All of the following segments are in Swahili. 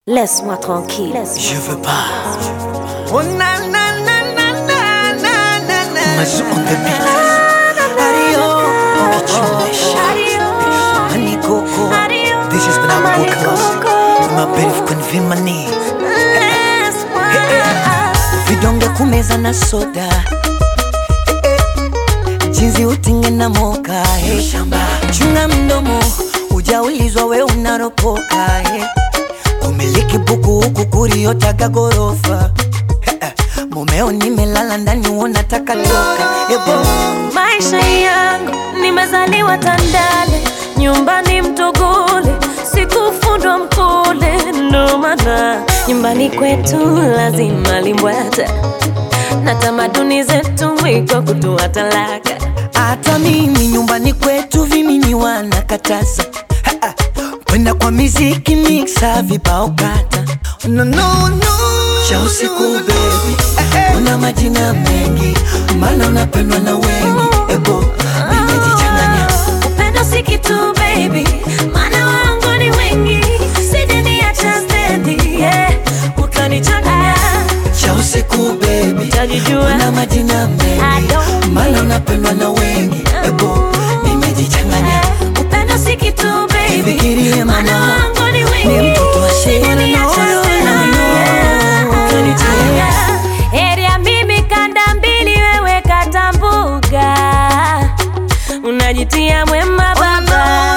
Laisse-moi tranquille. Je veux pas. Oh na na na na na na na na. Mazou on the beat. Adio. Honey Coco. This is when I'm good. My baby convey my need. Vidonge kumeza na soda. Jinsi utinge na moka. Chunga mdomo. Ujaulizwa we unaropoka. Kumiliki buku huku kuriotaga gorofa. Mumeo nimelala ndani unataka toka. Maisha yangu nimezaliwa Tandale, nyumbani Mtogole, sikufundwa Mkole. Ndo maana nyumbani kwetu lazima limbwata, na tamaduni zetu iko kutoa talaka. Hata mimi nyumbani kwetu vimini wanakataza. Kwenda kwa miziki mixa vibao kata. No no no. Cha usiku baby, una majina mengi, maana unapendwa na wengi. Ego, nimejichanganya. Upendo si kitu baby, maana wangu ni wengi. Sijaniacha stendi, yeah, ukanichanganya. Cha usiku baby, utajijua. Una majina mengi, maana unapendwa na wengi. Ego, nimejichanganya. Upendo si kitu baby, fikirie maana wangu ni wengi. Ni mtoto wa Sijaniacha Eria mimi kanda mbili, wewe katambuga. Unajitia mwema baba,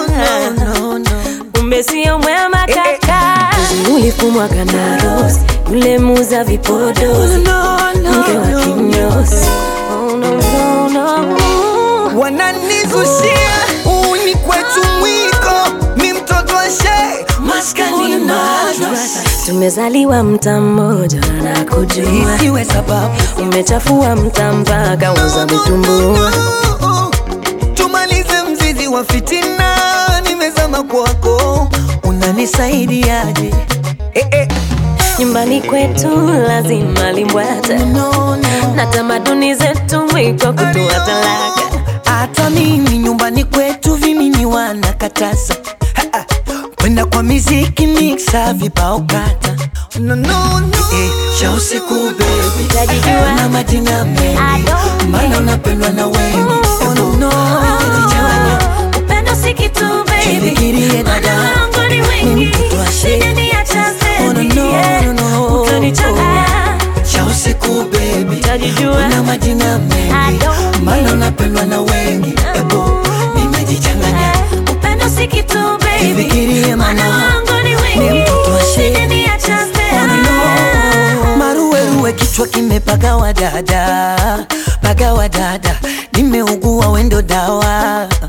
kumbe sio mwema kaka. Ulifumwa kana rose, ule muza vipodozi, mke wa kinyozi. Oh no no no. Wananizushia uni kwetu mwiko, mi mtoto wa shei, maskani madrasa. Tumezaliwa mta mmoja na kujua, isiwe sababu umechafua mta mpaka uza vitumbua. Tumalize mzizi wa fitina, nimezama kwako, unanisaidiaje? Nyumbani kwetu lazima limbwata, na tamaduni zetu iko kutoa talaka. Hata mimi nyumbani kwetu vimini wanakataza. Kwenda kwa miziki mixa vibao kata. No no no. Cha usiku baby, utajijua. Una majina mengi, maana unapendwa na wengi. Oh no no. Upendo si kitu baby, fikirie dada, wangu ni wengi. Sijaniacha stendi, yeah, ukanichanganya. Cha usiku baby, utajijua. Una majina mengi, maana unapendwa na wengi. Ebo, nimejichanganya. Upendo si kitu baby, fikirie maana wangu ni wengi. Ni mtoto wa Sijaniacha stendi. Maruweruwe kichwa kimepagawa dada, pagawa dada, nimeugua wendo dawa.